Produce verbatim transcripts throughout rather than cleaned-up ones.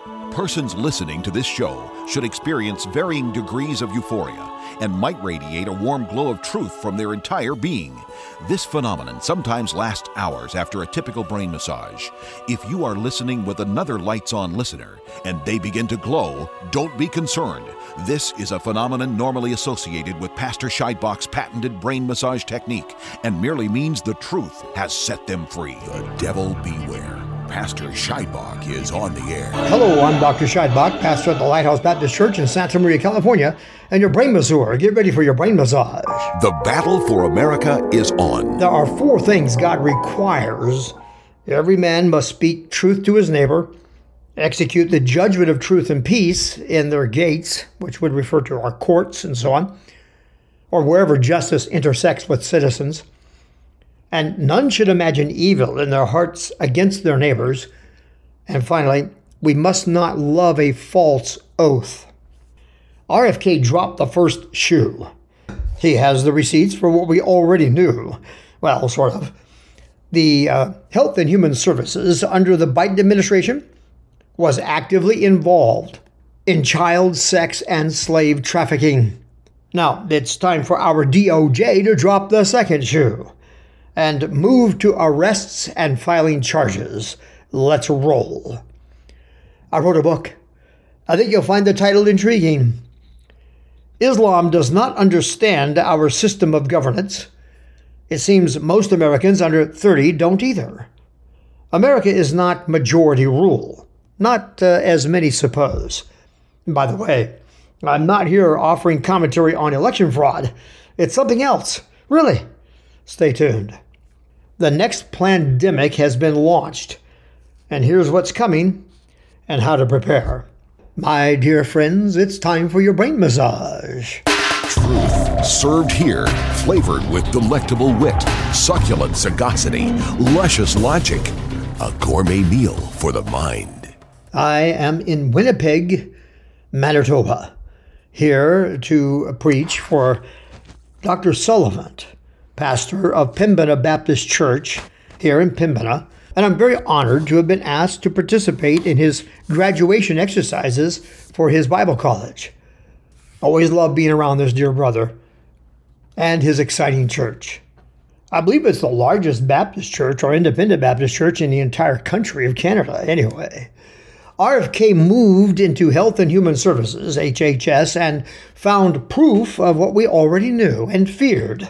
Persons listening to this show should experience varying degrees of euphoria and might radiate a warm glow of truth from their entire being. This phenomenon sometimes lasts hours after a typical brain massage. If you are listening with another lights-on listener and they begin to glow, don't be concerned. This is a phenomenon normally associated with Pastor Scheidbach's patented brain massage technique and merely means the truth has set them free. The devil beware. Pastor Scheidbach is on the air. Hello, I'm Doctor Scheidbach, pastor at the Lighthouse Baptist Church in Santa Maria, California, and your brain masseur. Get ready for your brain massage. The battle for America is on. There are four things God requires. Every man must speak truth to his neighbor, execute the judgment of truth and peace in their gates, which would refer to our courts and so on, or wherever justice intersects with citizens. And none should imagine evil in their hearts against their neighbors. And finally, we must not love a false oath. R F K dropped the first shoe. He has the receipts for what we already knew. Well, sort of. The uh, Health and Human Services under the Biden administration was actively involved in child sex and slave trafficking. Now, it's time for our D O J to drop the second shoe and move to arrests and filing charges. Let's roll. I wrote a book. I think you'll find the title intriguing. Islam does not understand our system of governance. It seems most Americans under thirty don't either. America is not majority rule, not uh, as many suppose. By the way, I'm not here offering commentary on election fraud. It's something else. Really. Stay tuned. The next plandemic has been launched, and here's what's coming and how to prepare. My dear friends, it's time for your brain massage. Truth served here, flavored with delectable wit, succulent sagacity, luscious logic. A gourmet meal for the mind. I am in Winnipeg, Manitoba, here to preach for Doctor Sullivan, pastor of Pembina Baptist Church here in Pembina, and I'm very honored to have been asked to participate in his graduation exercises for his Bible college. Always loved being around this dear brother and his exciting church. I believe it's the largest Baptist church or independent Baptist church in the entire country of Canada anyway. R F K moved into Health and Human Services, H H S, and found proof of what we already knew and feared.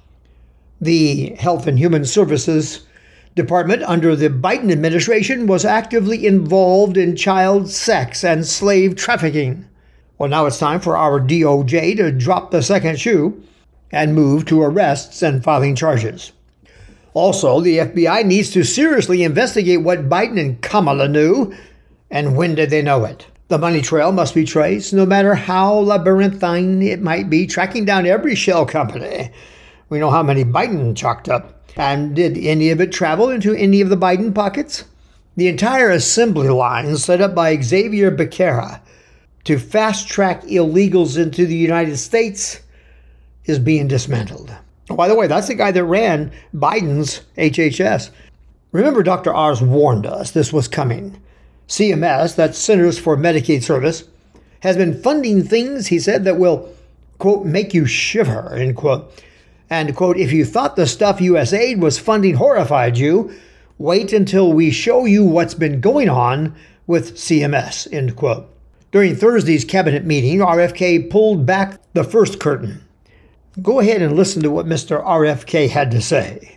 The Health and Human Services Department under the Biden administration was actively involved in child sex and slave trafficking. Well, now it's time for our D O J to drop the second shoe and move to arrests and filing charges. Also, the F B I needs to seriously investigate what Biden and Kamala knew and when did they know it. The money trail must be traced, no matter how labyrinthine it might be, tracking down every shell company. We know how many Biden chalked up. And did any of it travel into any of the Biden pockets? The entire assembly line set up by Xavier Becerra to fast-track illegals into the United States is being dismantled. Oh, by the way, that's the guy that ran Biden's H H S. Remember, Doctor Oz warned us this was coming. C M S, that's Centers for Medicaid Service, has been funding things, he said, that will, quote, make you shiver, end quote. And, quote, if you thought the stuff U S A I D was funding horrified you, wait until we show you what's been going on with C M S, end quote. During Thursday's cabinet meeting, R F K pulled back the first curtain. Go ahead and listen to what Mister R F K had to say.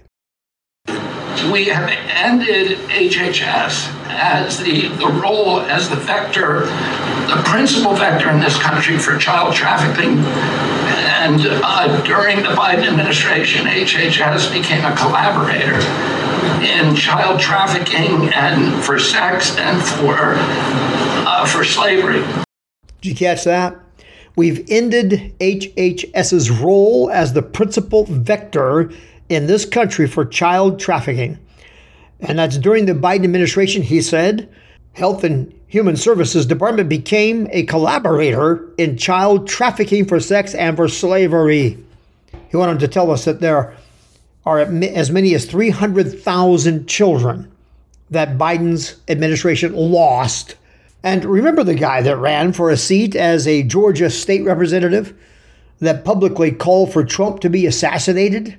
We have ended H H S as the, the role as the vector, the principal vector in this country for child trafficking. And uh, during the Biden administration, H H S became a collaborator in child trafficking and for sex and for uh, for slavery. Did you catch that? We've ended H H S's role as the principal vector in this country for child trafficking. And that's during the Biden administration, he said. Health and Human Services Department became a collaborator in child trafficking for sex and for slavery. He wanted to tell us that there are as many as three hundred thousand children that Biden's administration lost And remember the guy that ran for a seat as a Georgia state representative that publicly called for Trump to be assassinated?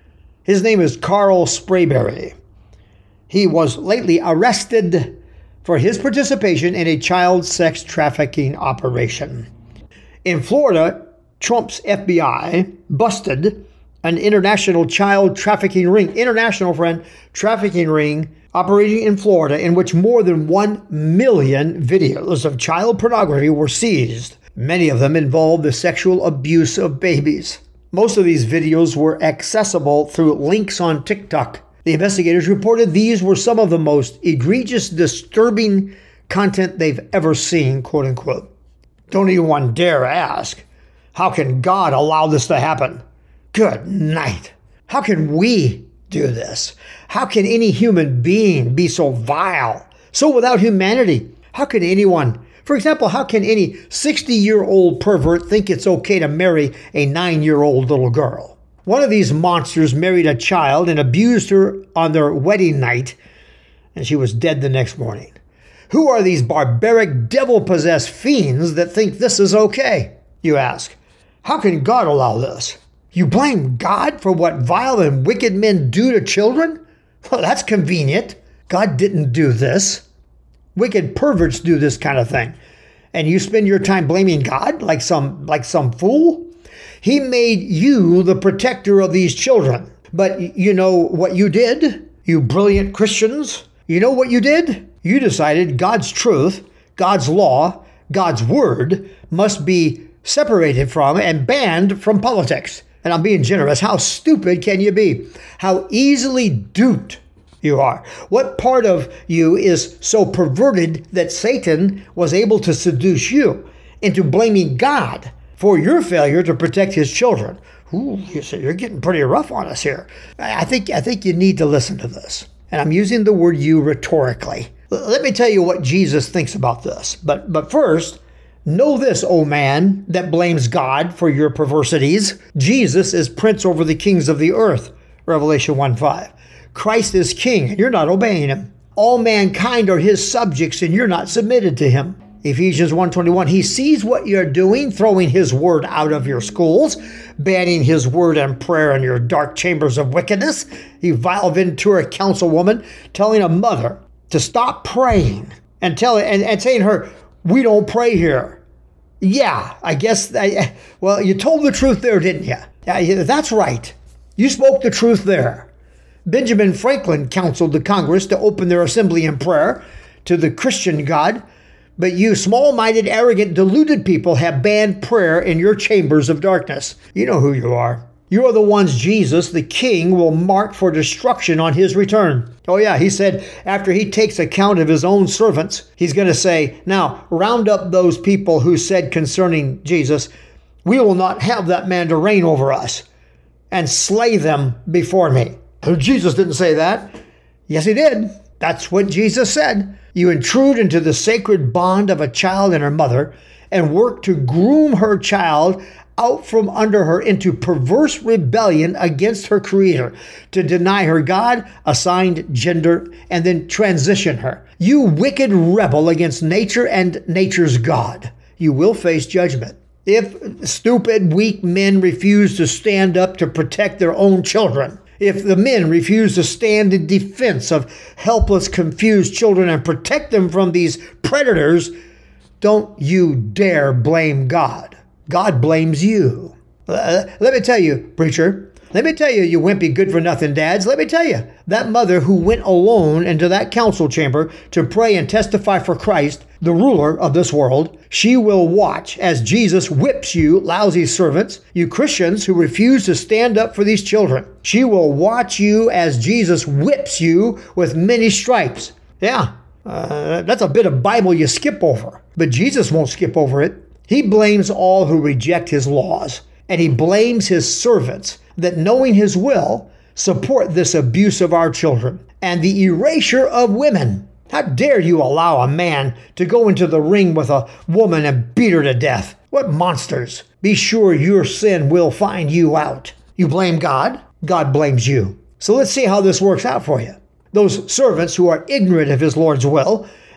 His name is Carl Sprayberry. He was lately arrested for his participation in a child sex trafficking operation. In Florida, Trump's F B I busted an international child trafficking ring, international friend, trafficking ring operating in Florida, in which more than one million videos of child pornography were seized. Many of them involved the sexual abuse of babies. Most of these videos were accessible through links on TikTok. The investigators reported these were some of the most egregious, disturbing content they've ever seen, quote unquote. Don't anyone dare ask, how can God allow this to happen? Good night. How can we do this? How can any human being be so vile, so without humanity? How can anyone, for example, how can any sixty-year-old pervert think it's okay to marry a nine-year-old little girl? One of these monsters married a child and abused her on their wedding night, and she was dead the next morning. Who are these barbaric, devil-possessed fiends that think this is okay? You ask. How can God allow this? You blame God for what vile and wicked men do to children? Well, that's convenient. God didn't do this. Wicked perverts do this kind of thing. And you spend your time blaming God like some, like some fool? He made you the protector of these children. But you know what you did, you brilliant Christians? You know what you did? You decided God's truth, God's law, God's word must be separated from and banned from politics. And I'm being generous. How stupid can you be? How easily duped you are. What part of you is so perverted that Satan was able to seduce you into blaming God for your failure to protect his children? Ooh, you say you're getting pretty rough on us here. I think I think you need to listen to this. And I'm using the word you rhetorically. Let me tell you what Jesus thinks about this. But but first, know this, O man, that blames God for your perversities. Jesus is prince over the kings of the earth. Revelation one five. Christ is king, and you're not obeying him. All mankind are his subjects, and you're not submitted to him. Ephesians one twenty-one. He sees what you're doing, throwing his word out of your schools, banning his word and prayer in your dark chambers of wickedness. You vile Ventura councilwoman telling a mother to stop praying and telling and, and saying to her, we don't pray here. Yeah, I guess, I, well, you told the truth there, didn't you? Yeah, that's right. You spoke the truth there. Benjamin Franklin counseled the Congress to open their assembly in prayer to the Christian God, but you small-minded, arrogant, deluded people have banned prayer in your chambers of darkness. You know who you are. You are the ones Jesus, the King, will mark for destruction on his return. Oh yeah, he said after he takes account of his own servants, he's going to say, now round up those people who said concerning Jesus, we will not have that man to reign over us, and slay them before me. Jesus didn't say that. Yes, he did. That's what Jesus said. You intrude into the sacred bond of a child and her mother and work to groom her child out from under her into perverse rebellion against her creator, to deny her God assigned gender and then transition her. You wicked rebel against nature and nature's God. You will face judgment. If stupid, weak men refuse to stand up to protect their own children, if the men refuse to stand in defense of helpless, confused children and protect them from these predators, don't you dare blame God. God blames you. Uh, let me tell you, preacher, let me tell you, you wimpy good-for-nothing dads, let me tell you, that mother who went alone into that council chamber to pray and testify for Christ, the ruler of this world, she will watch as Jesus whips you, lousy servants, you Christians who refuse to stand up for these children. She will watch you as Jesus whips you with many stripes. Yeah, uh, that's a bit of Bible you skip over, but Jesus won't skip over it. He blames all who reject his laws, and he blames his servants that, knowing his will, support this abuse of our children and the erasure of women. How dare you allow a man to go into the ring with a woman and beat her to death? What monsters! Be sure your sin will find you out. You blame God, God blames you. So let's see how this works out for you. Those servants who are ignorant of his Lord's will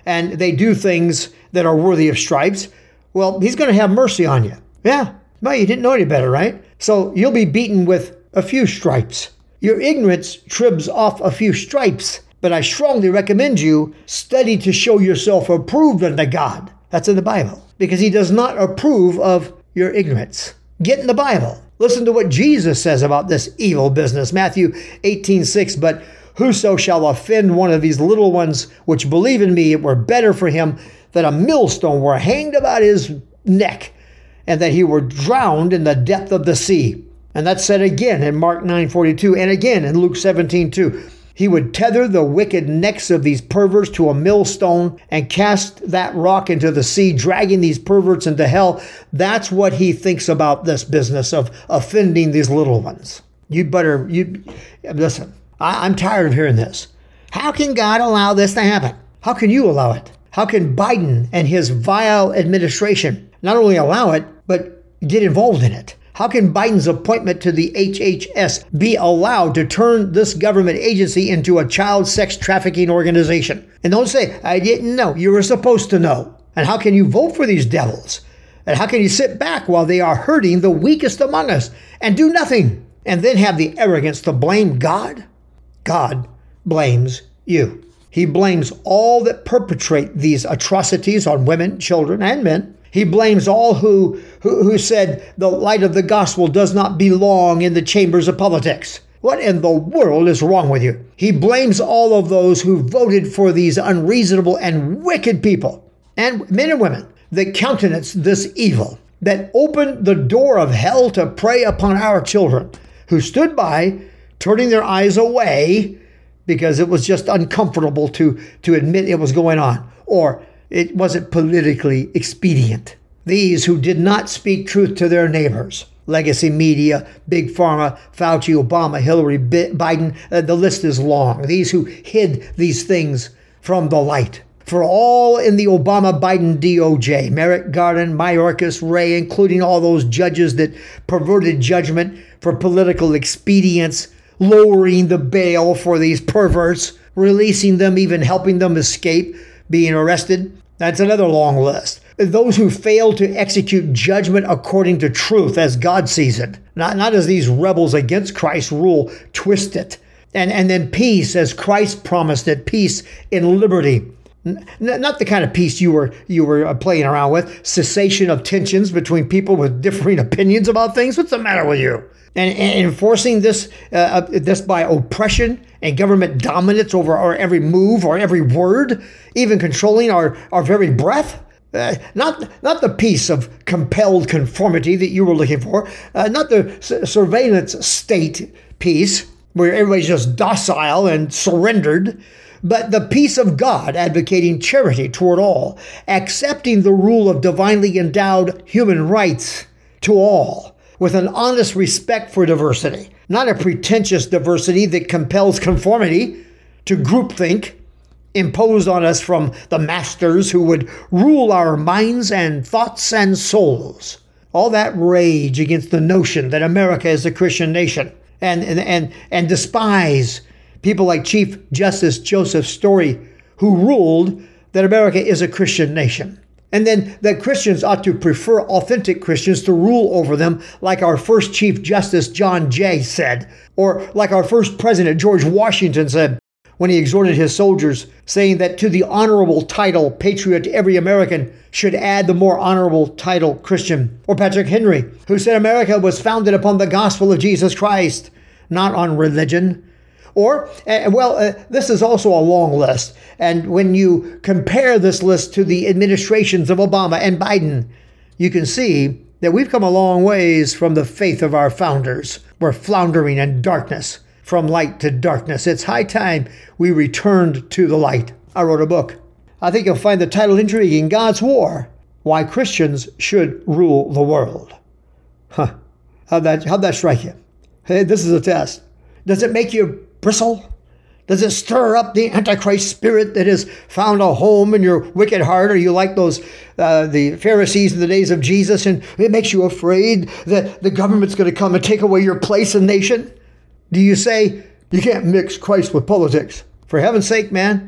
and they do things that are worthy of stripes, well, he's going to have mercy on you. Yeah, well, you didn't know any better, right? So you'll be beaten with a few stripes. Your ignorance tribs off a few stripes, but I strongly recommend you study to show yourself approved unto God. That's in the Bible, because he does not approve of your ignorance. Get in the Bible. Listen to what Jesus says about this evil business. Matthew eighteen six, but whoso shall offend one of these little ones which believe in me, it were better for him that a millstone were hanged about his neck, and that he were drowned in the depth of the sea. And that's said again in Mark nine forty-two, and again in Luke seventeen two. He would tether the wicked necks of these perverts to a millstone and cast that rock into the sea, dragging these perverts into hell. That's what he thinks about this business of offending these little ones. You better, you listen, I, I'm tired of hearing this. How can God allow this to happen? How can you allow it? How can Biden and his vile administration not only allow it, but get involved in it? How can Biden's appointment to the H H S be allowed to turn this government agency into a child sex trafficking organization? And don't say, I didn't know. You were supposed to know. And how can you vote for these devils? And how can you sit back while they are hurting the weakest among us and do nothing? And then have the arrogance to blame God? God blames you. He blames all that perpetrate these atrocities on women, children, and men. He blames all who, who who said the light of the gospel does not belong in the chambers of politics. What in the world is wrong with you? He blames all of those who voted for these unreasonable and wicked people, and men and women that countenance this evil, that opened the door of hell to prey upon our children, who stood by, turning their eyes away because it was just uncomfortable to, to admit it was going on, or it wasn't politically expedient. These who did not speak truth to their neighbors, legacy media, big pharma, Fauci, Obama, Hillary, Biden, uh, the list is long. These who hid these things from the light. For all in the Obama-Biden D O J, Merrick Garland, Mayorkas, Wray, including all those judges that perverted judgment for political expedience, lowering the bail for these perverts, releasing them, even helping them escape being arrested. That's another long list. Those who fail to execute judgment according to truth as God sees it, not, not as these rebels against Christ's rule twist it. And, and then peace as Christ promised it, peace in liberty. N- not the kind of peace you were you were playing around with, cessation of tensions between people with differing opinions about things. What's the matter with you? And, and enforcing this uh, this by oppression and government dominance over our every move or every word, even controlling our, our very breath. Uh, not not the peace of compelled conformity that you were looking for, uh, not the su- surveillance state peace where everybody's just docile and surrendered, but the peace of God advocating charity toward all, accepting the rule of divinely endowed human rights to all, with an honest respect for diversity, not a pretentious diversity that compels conformity to groupthink imposed on us from the masters who would rule our minds and thoughts and souls. All that rage against the notion that America is a Christian nation, and and and, and despise people like Chief Justice Joseph Story, who ruled that America is a Christian nation. And then that Christians ought to prefer authentic Christians to rule over them, like our first Chief Justice John Jay said, or like our first President George Washington said when he exhorted his soldiers, saying that to the honorable title patriot every American should add the more honorable title Christian. Or Patrick Henry, who said America was founded upon the gospel of Jesus Christ, not on religion. Or, uh, well, uh, this is also a long list. And when you compare this list to the administrations of Obama and Biden, you can see that we've come a long ways from the faith of our founders. We're floundering in darkness, from light to darkness. It's high time we returned to the light. I wrote a book. I think you'll find the title intriguing, God's War, Why Christians Should Rule the World. Huh. How'd that, how'd that strike you? Hey, this is a test. Does it make you bristle? Does it stir up the Antichrist spirit that has found a home in your wicked heart? Are you like those, uh, the Pharisees in the days of Jesus, and it makes you afraid that the government's going to come and take away your place in nation? Do you say, you can't mix Christ with politics? For heaven's sake, man,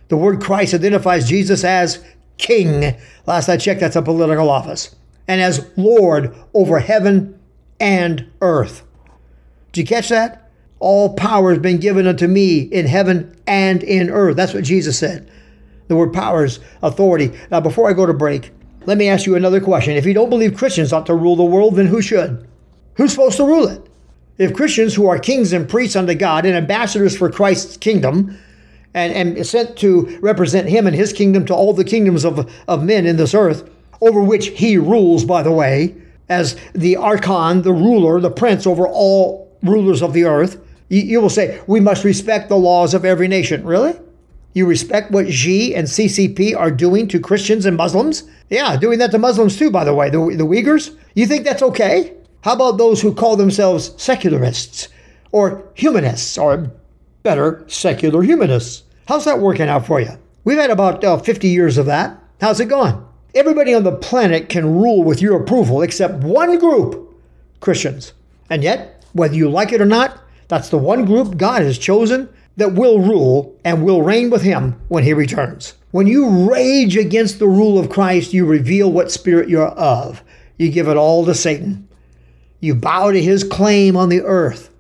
The word Christ identifies Jesus as King. Last I checked, that's a political office. And as Lord over heaven and earth. Did you catch that? All power has been given unto me in heaven and in earth. That's what Jesus said. The word power is authority. Now, before I go to break, let me ask you another question. If you don't believe Christians ought to rule the world, then who should? Who's supposed to rule it? If Christians, who are kings and priests unto God and ambassadors for Christ's kingdom, and, and sent to represent him and his kingdom to all the kingdoms of, of men in this earth, over which he rules, by the way, as the archon, the ruler, the prince over all rulers of the earth, you, you will say, we must respect the laws of every nation. Really? You respect what Xi and C C P are doing to Christians and Muslims? Yeah, doing that to Muslims too, by the way, the, the Uyghurs. You think that's okay? How about those who call themselves secularists or humanists, or better, secular humanists? How's that working out for you? We've had about uh, fifty years of that. How's it going? Everybody on the planet can rule with your approval except one group, Christians. And yet, whether you like it or not, that's the one group God has chosen that will rule and will reign with him when he returns. When you rage against the rule of Christ, you reveal what spirit you're of. You give it all to Satan. You bow to his claim on the earth,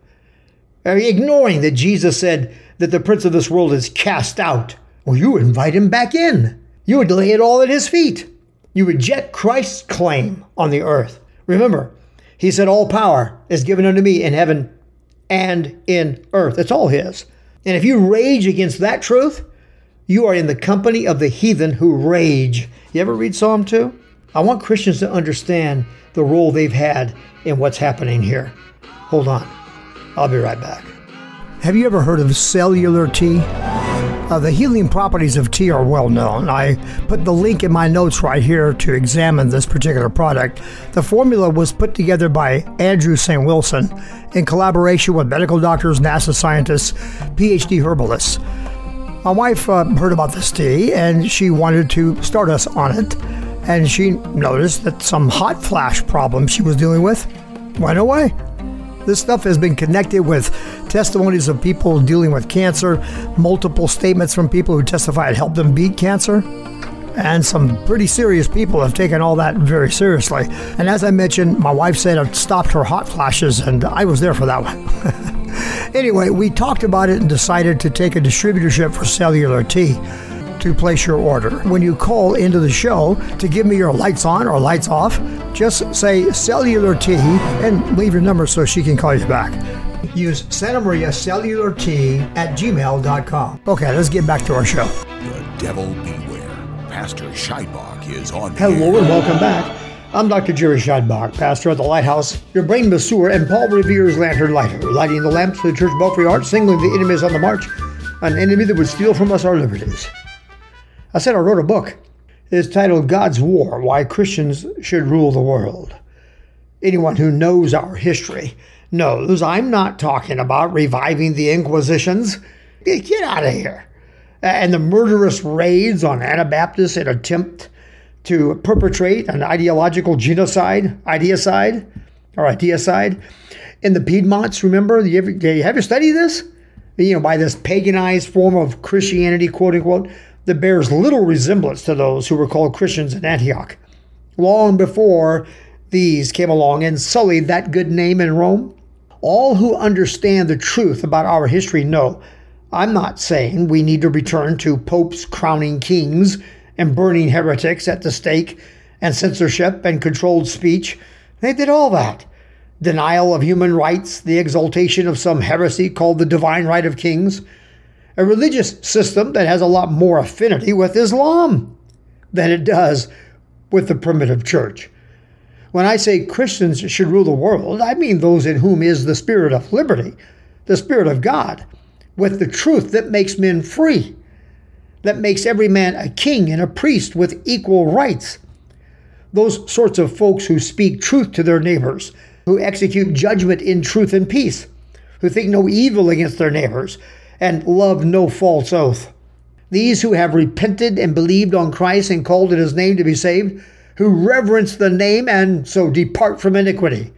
ignoring that Jesus said that the prince of this world is cast out. Well, you invite him back in. You would lay it all at his feet. You reject Christ's claim on the earth. Remember, he said, all power is given unto me in heaven and in earth. It's all his. And if you rage against that truth, you are in the company of the heathen who rage. You ever read Psalm two? I want Christians to understand the role they've had in what's happening here. Hold on. I'll be right back. Have you ever heard of cellular tea? Uh, the healing properties of tea are well known. I put the link in my notes right here to examine this particular product. The formula was put together by Andrew Saint Wilson in collaboration with medical doctors, NASA scientists, P H D herbalists. My wife uh, heard about this tea and she wanted to start us on it. And she noticed that some hot flash problem she was dealing with went away. This stuff has been connected with testimonies of people dealing with cancer, multiple statements from people who testified helped them beat cancer, and some pretty serious people have taken all that very seriously. And as I mentioned, my wife said it stopped her hot flashes, and I was there for that one. Anyway, we talked about it and decided to take a distributorship for cellular tea to place your order. When you call into the show to give me your lights on or lights off, just say cellular tea and leave your number so she can call you back. Use Santa Maria Cellular Tea at gmail dot com. Okay, let's get back to our show. The devil beware. Pastor Scheidbach is on the Hello air. and welcome back. I'm Doctor Jerry Scheidbach, pastor at the Lighthouse, your brain masseur, and Paul Revere's lantern lighter, lighting the lamps of the Church Belfry Arch, singling the enemies on the march, an enemy that would steal from us our liberties. I said I wrote a book. It's titled God's War, Why Christians Should Rule the World. Anyone who knows our history knows I'm not talking about reviving the Inquisitions. Get out of here. And the murderous raids on Anabaptists in attempt to perpetrate an ideological genocide, ideacide, or ideacide. In the Piedmonts, remember, you ever, you ever studied this? You know, by this paganized form of Christianity, quote unquote, that bears little resemblance to those who were called Christians in Antioch, long before these came along and sullied that good name in Rome. All who understand the truth about our history know I'm not saying we need to return to popes crowning kings and burning heretics at the stake and censorship and controlled speech. They did all that. Denial of human rights, the exaltation of some heresy called the divine right of kings, a religious system that has a lot more affinity with Islam than it does with the primitive church. When I say Christians should rule the world, I mean those in whom is the spirit of liberty, the spirit of God, with the truth that makes men free, that makes every man a king and a priest with equal rights. Those sorts of folks who speak truth to their neighbors, who execute judgment in truth and peace, who think no evil against their neighbors, and love no false oath. These who have repented and believed on Christ and called in his name to be saved, who reverence the name and so depart from iniquity.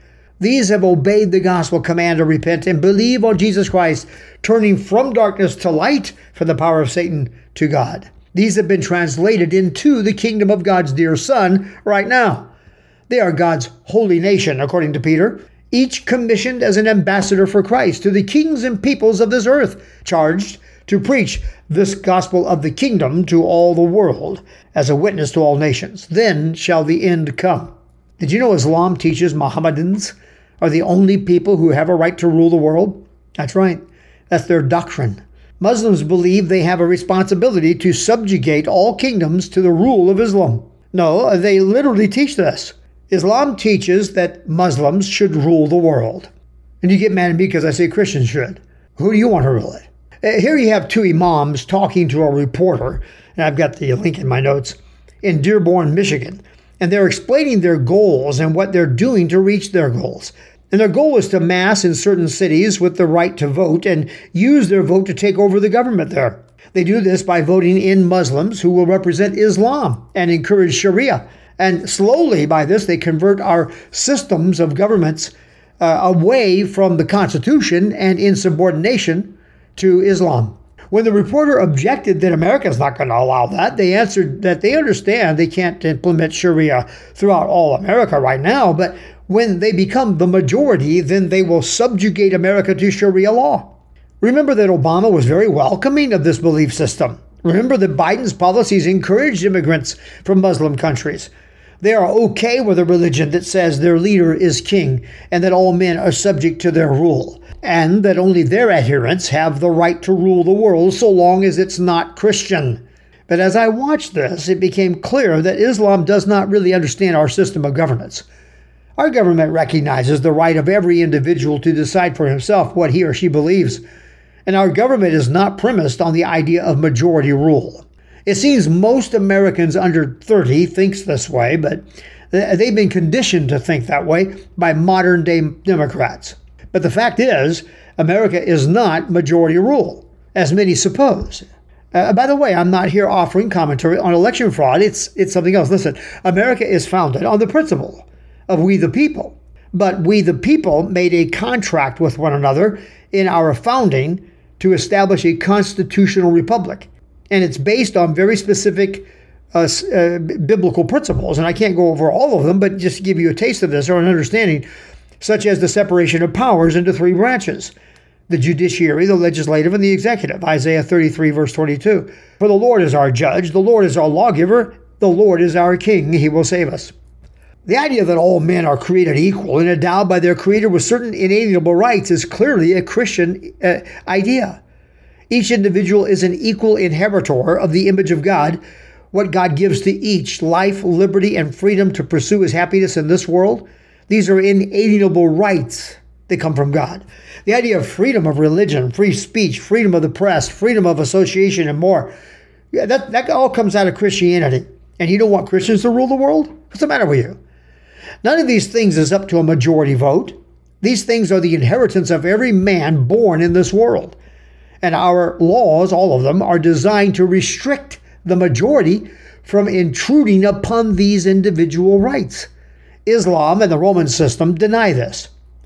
These have obeyed the gospel command to repent and believe on Jesus Christ, turning from darkness to light, from the power of Satan to God. These have been translated into the kingdom of God's dear Son right now. They are God's holy nation, according to Peter, each commissioned as an ambassador for Christ to the kings and peoples of this earth, charged to preach this gospel of the kingdom to all the world as a witness to all nations. Then shall the end come. Did you know Islam teaches Mohammedans are the only people who have a right to rule the world? That's right. That's their doctrine. Muslims believe they have a responsibility to subjugate all kingdoms to the rule of Islam. No, they literally teach this. Islam teaches that Muslims should rule the world. And you get mad at me because I say Christians should. Who do you want to rule it? Here you have two imams talking to a reporter, and I've got the link in my notes, in Dearborn, Michigan. And they're explaining their goals and what they're doing to reach their goals. And their goal is to mass in certain cities with the right to vote and use their vote to take over the government there. They do this by voting in Muslims who will represent Islam and encourage Sharia. And slowly by this, they convert our systems of governments uh, away from the Constitution and insubordination to Islam. When the reporter objected that America is not going to allow that, they answered that they understand they can't implement Sharia throughout all America right now, but when they become the majority, then they will subjugate America to Sharia law. Remember that Obama was very welcoming of this belief system. Remember that Biden's policies encouraged immigrants from Muslim countries. They are okay with a religion that says their leader is king and that all men are subject to their rule, and that only their adherents have the right to rule the world so long as it's not Christian. But as I watched this, it became clear that Islam does not really understand our system of governance. Our government recognizes the right of every individual to decide for himself what he or she believes, and our government is not premised on the idea of majority rule. It seems most Americans under thirty thinks this way, but they've been conditioned to think that way by modern-day Democrats. But the fact is, America is not majority rule, as many suppose. Uh, by the way, I'm not here offering commentary on election fraud. It's, it's something else. Listen, America is founded on the principle of we the people. But we the people made a contract with one another in our founding to establish a constitutional republic. And it's based on very specific uh, uh, biblical principles. And I can't go over all of them, but just give you a taste of this or an understanding, such as the separation of powers into three branches: the judiciary, the legislative, and the executive. Isaiah thirty-three, verse twenty-two. For the Lord is our judge, the Lord is our lawgiver, the Lord is our king, he will save us. The idea that all men are created equal and endowed by their Creator with certain inalienable rights is clearly a Christian uh, idea. Each individual is an equal inheritor of the image of God. What God gives to each, life, liberty, and freedom to pursue his happiness in this world, these are inalienable rights that come from God. The idea of freedom of religion, free speech, freedom of the press, freedom of association, and more, yeah, that, that all comes out of Christianity. And you don't want Christians to rule the world? What's the matter with you? None of these things is up to a majority vote. These things are the inheritance of every man born in this world. And our laws, all of them, are designed to restrict the majority from intruding upon these individual rights. Islam and the Roman system deny this.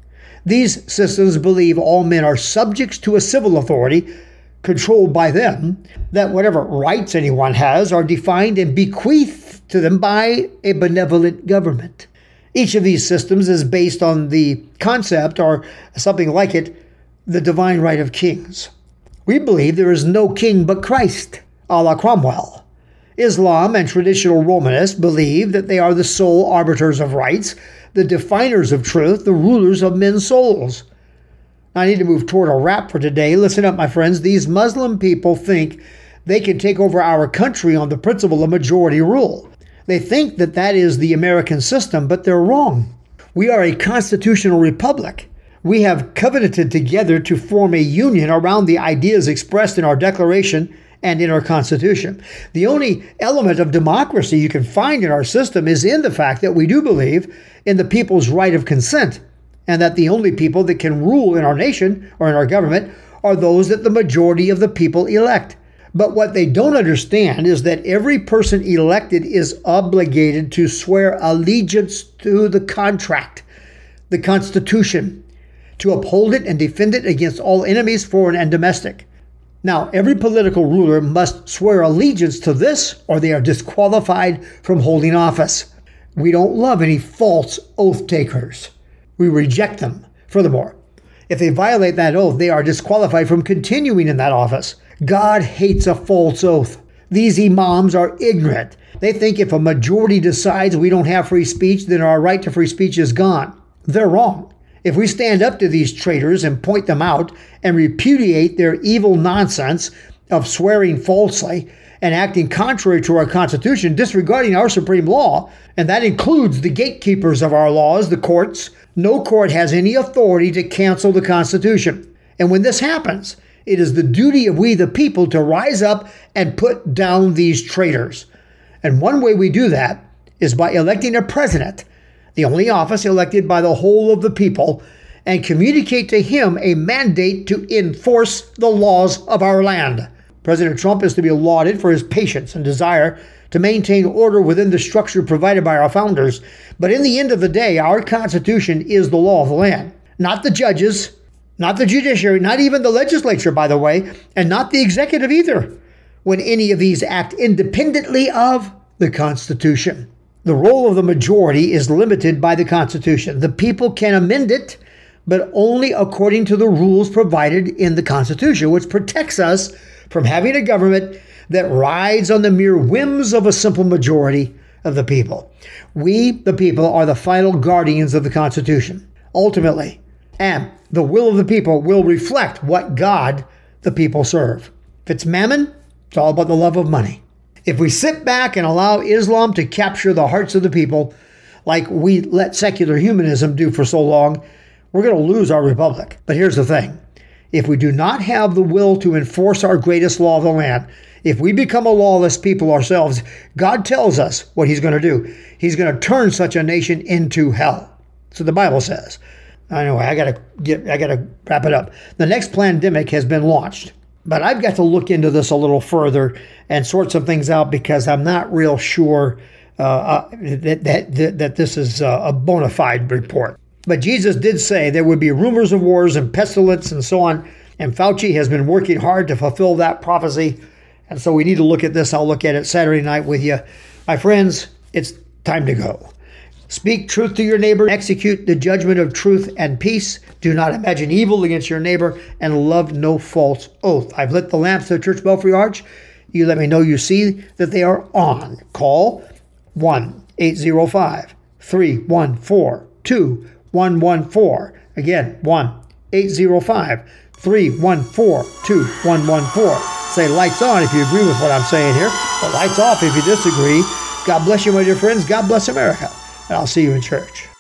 These systems believe all men are subjects to a civil authority controlled by them, that whatever rights anyone has are defined and bequeathed to them by a benevolent government. Each of these systems is based on the concept, or something like it, the divine right of kings. We believe there is no king but Christ, a la Cromwell. Islam and traditional Romanists believe that they are the sole arbiters of rights, the definers of truth, the rulers of men's souls. Now, I need to move toward a wrap for today. Listen up, my friends. These Muslim people think they can take over our country on the principle of majority rule. They think that that is the American system, but they're wrong. We are a constitutional republic. We have covenanted together to form a union around the ideas expressed in our Declaration and in our Constitution. The only element of democracy you can find in our system is in the fact that we do believe in the people's right of consent, and that the only people that can rule in our nation or in our government are those that the majority of the people elect. But what they don't understand is that every person elected is obligated to swear allegiance to the contract. the Constitution, to uphold it and defend it against all enemies, foreign and domestic. Now, every political ruler must swear allegiance to this or they are disqualified from holding office. We don't love any false oath takers. We reject them. Furthermore, if they violate that oath, they are disqualified from continuing in that office. God hates a false oath. These imams are ignorant. They think if a majority decides we don't have free speech, then our right to free speech is gone. They're wrong. If we stand up to these traitors and point them out and repudiate their evil nonsense of swearing falsely and acting contrary to our Constitution, disregarding our supreme law, and that includes the gatekeepers of our laws, the courts, no court has any authority to cancel the Constitution. And when this happens, it is the duty of we the people to rise up and put down these traitors. And one way we do that is by electing a president, the only office elected by the whole of the people, and communicate to him a mandate to enforce the laws of our land. President Trump is to be lauded for his patience and desire to maintain order within the structure provided by our founders. But in the end of the day, our Constitution is the law of the land, not the judges, not the judiciary, not even the legislature, by the way, and not the executive either, when any of these act independently of the Constitution. The role of the majority is limited by the Constitution. The people can amend it, but only according to the rules provided in the Constitution, which protects us from having a government that rides on the mere whims of a simple majority of the people. We, the people, are the final guardians of the Constitution, ultimately. And the will of the people will reflect what God the people serve. If it's mammon, it's all about the love of money. If we sit back and allow Islam to capture the hearts of the people, like we let secular humanism do for so long, we're going to lose our republic. But here's the thing. If we do not have the will to enforce our greatest law of the land, if we become a lawless people ourselves, God tells us what he's going to do. He's going to turn such a nation into hell. So the Bible says. Anyway, I got to get, I got to wrap it up. The next pandemic has been launched, but I've got to look into this a little further and sort some things out because I'm not real sure uh, uh, that, that, that this is uh, a bona fide report. But Jesus did say there would be rumors of wars and pestilence and so on. And Fauci has been working hard to fulfill that prophecy. And so we need to look at this. I'll look at it Saturday night with you. My friends, it's time to go. Speak truth to your neighbor. Execute the judgment of truth and peace. Do not imagine evil against your neighbor and love no false oath. I've lit the lamps of the Church Belfry Arch. You let me know you see that they are on. Call one eight zero five, three one four, two one one four. Again, one eight zero five, three one four, two one one four. Say lights on if you agree with what I'm saying here, or lights off if you disagree. God bless you, my dear friends. God bless America. And I'll see you in church.